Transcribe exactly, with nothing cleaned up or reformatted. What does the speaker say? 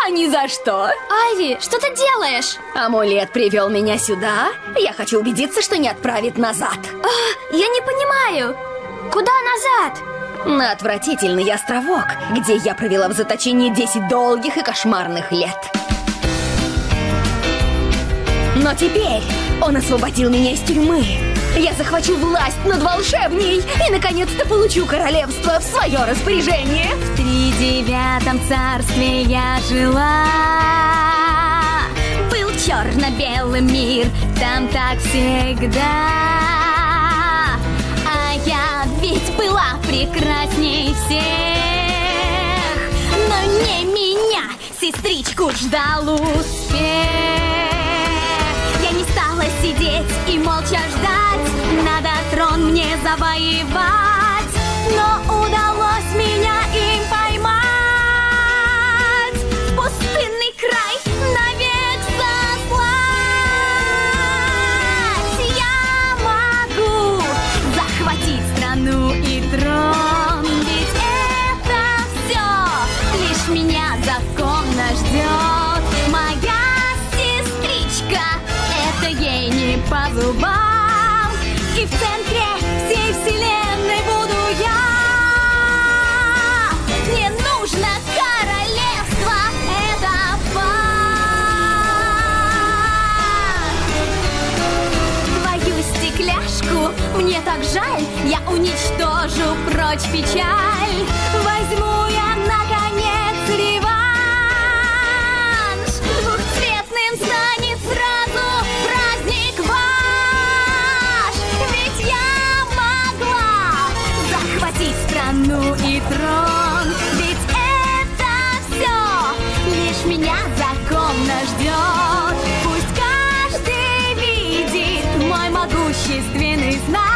А ни за что. Айви, что ты делаешь? Амулет привел меня сюда. Я хочу убедиться, что не отправит назад. А, я не понимаю. Куда назад? На отвратительный островок, где я провела в заточении десять долгих и кошмарных лет. Но теперь он освободил меня из тюрьмы. Я захвачу власть над волшебней и, наконец-то, получу королевство в свое распоряжение. В тридевятом царстве я жила. Был черно-белый мир, там так всегда. А я ведь была прекрасней всех. Но не меня, сестричку, ждал успех. Я не стала сидеть и молча ждать. Надо трон мне завоевать. Но удалось меня им поймать. В пустынный край навек сослать. Я могу захватить страну и трон. Ведь это все лишь меня законно ждет. Моя сестричка, это ей не по зубам. И в центре всей вселенной буду я. Мне нужно королевство, это факт. Твою стекляшку мне так жаль. Я уничтожу прочь печаль. Возьму я наконец реванш. Двухцветным станет сразу праздник ваш. Ведь я могла захватить страну и трон. Ведь это все лишь меня законно ждет. Пусть каждый видит мой могущественный знак.